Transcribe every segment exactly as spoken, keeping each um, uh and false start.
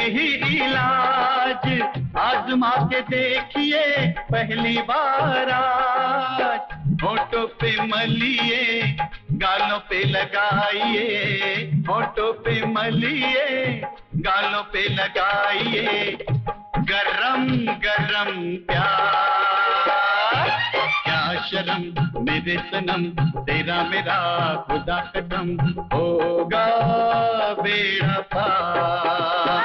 ही इलाज आजमा के देखिए पहली बार आज। होठों पे मलिए गालों पे लगाइए, होठों पे मलिए गालों पे लगाइए, गरम गरम प्यार। क्या शर्म मेरे सनम, तेरा मेरा खुदा कसम, होगा बेड़ा पार।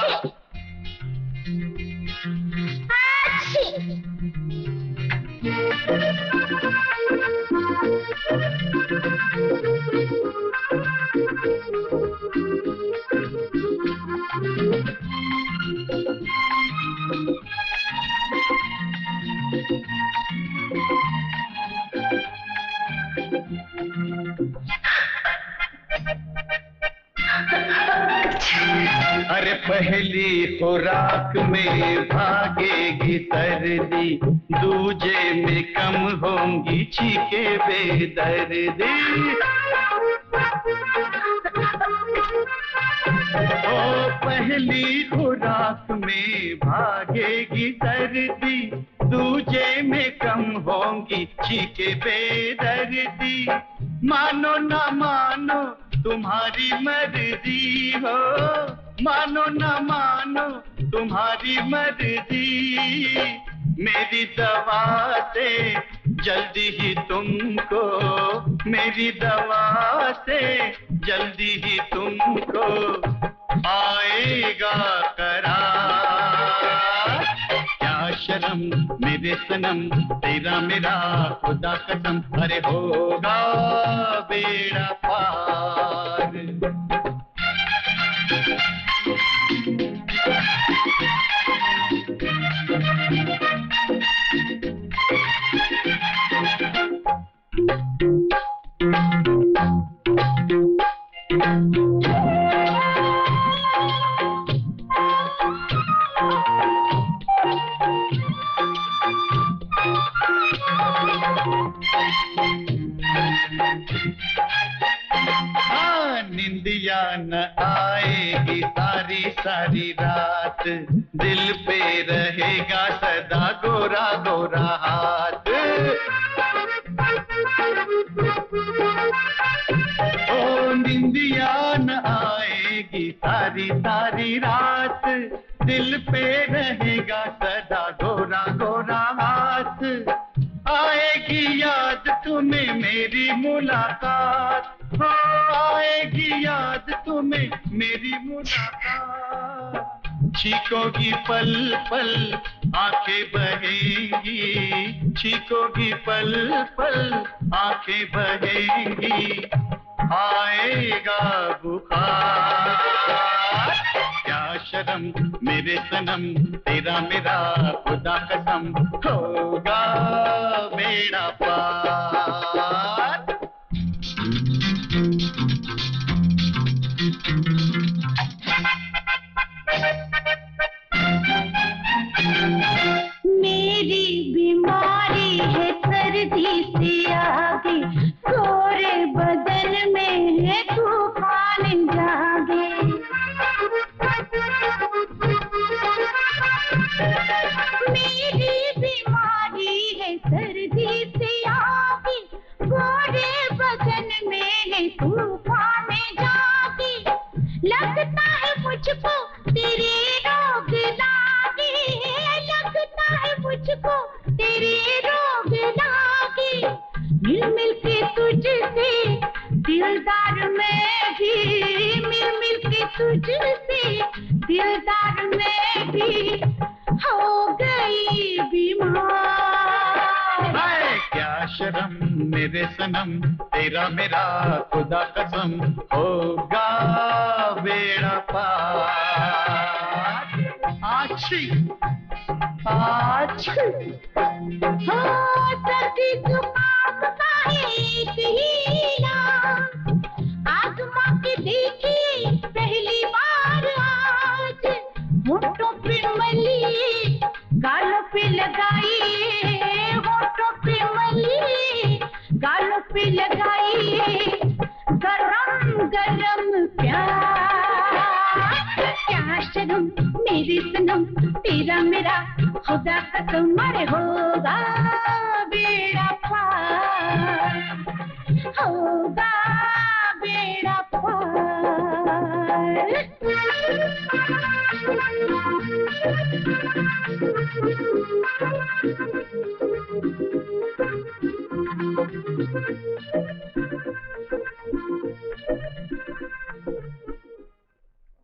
अरे पहली खुराक में भागेगी सर्दी, दूजे में कम होंगी चीखे बेदर्दी। ओ पहली खुराक में भागेगी सर्दी, दूजे में कम होंगी चीखे बेदर्दी। मानो ना मानो तुम्हारी मर्जी हो, मानो ना मानो तुम्हारी मर्जी, मेरी दवा से जल्दी ही तुमको, मेरी दवा से जल्दी ही तुमको आएगा करार। क्या शर्म मेरे सनम, तेरा मेरा खुदा कसम, अरे होगा बेड़ा पार। निंदिया न आएगी सारी सारी रात, दिल पे रहेगा सदा गोरा गोरा हाथ। ओ निंदिया न आएगी सारी सारी रात, दिल पे रहेगा सदा गोरा गोरा हाथ। आएगी याद तुम्हें मेरी मुलाकात, हो आएगी याद तुम्हें मेरी मुलाकात। छीकोगी पल पल आंखें बहेंगी, छीकोगी पल पल आंखें बहेंगी, आएगा बुखार। क्या शर्म मेरे सनम, तेरा मेरा खुदा कसम, होगा बेड़ा पार। मेरी बीमारी है सर्दी से आगे, गोरे बदन में है तूफान जागे। मेरी बीमारी है सर्दी से आगे, गोरे बदन में है तूफान जागे। लगता है मुझको तेरे रोग लागे, लगता है मुझको तेरे रोग लागे। मिल मिल के तुझसे दिलदार मैं भी, मिल मिल के तुझसे दिलदार मैं भी हो गई बीमार। क्या शर्म मेरे सनम, तेरा मेरा खुदा कसम, होगा बेड़ा पार। आछी आछी हाँ सर्दी जुकाम का एक ही नाम, आजमा के देखिए पहली बार आज। होठों पे मलिए गालों पे लगाइए, होठों पे मलिए गालों पे लगाइए, गरम गरम प्यार। क्या शर्म होगा बेड़ा पार, होगा बेड़ा पार।